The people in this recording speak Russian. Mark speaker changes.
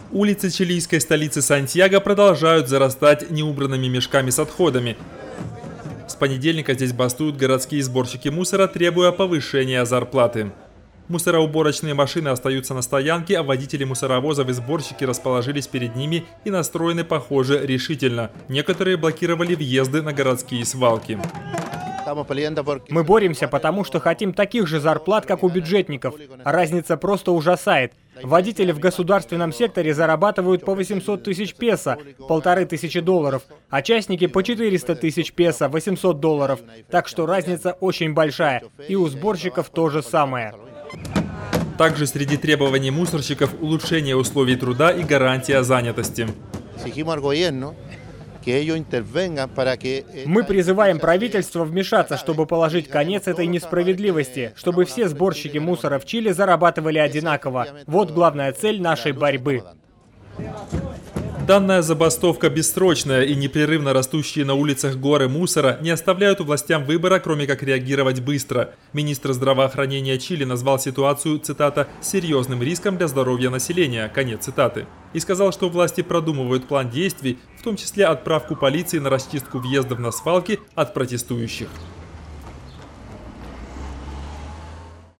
Speaker 1: Улицы чилийской столицы Сантьяго продолжают зарастать неубранными мешкми с отходами. С понедельника здесь бастуют городские сборщики мусора, требуя повышения зарплаты. Мусороуборочные машины остаются на стоянке, а водители мусоровозов и сборщики расположились перед ними и настроены, похоже, решительно. Некоторые блокировали въезды на городские свалки.
Speaker 2: Мы боремся, потому что хотим таких же зарплат, как у бюджетников. Разница просто ужасает. Водители в государственном секторе зарабатывают по 800 тысяч песо, $1500, а частники по 400 тысяч песо, $800. Так что разница очень большая. И у сборщиков то же самое.
Speaker 1: Также среди требований мусорщиков улучшение условий труда и гарантия занятости.
Speaker 2: Мы призываем правительство вмешаться, чтобы положить конец этой несправедливости, чтобы все сборщики мусора в Чили зарабатывали одинаково. Вот главная цель нашей борьбы.
Speaker 1: Данная забастовка бессрочная и непрерывно растущие на улицах горы мусора не оставляют властям выбора, кроме как реагировать быстро. Министр здравоохранения Чили назвал ситуацию, цитата, «серьезным риском для здоровья населения», конец цитаты. И сказал, что власти продумывают план действий, в том числе отправку полиции на расчистку въездов на свалки от протестующих.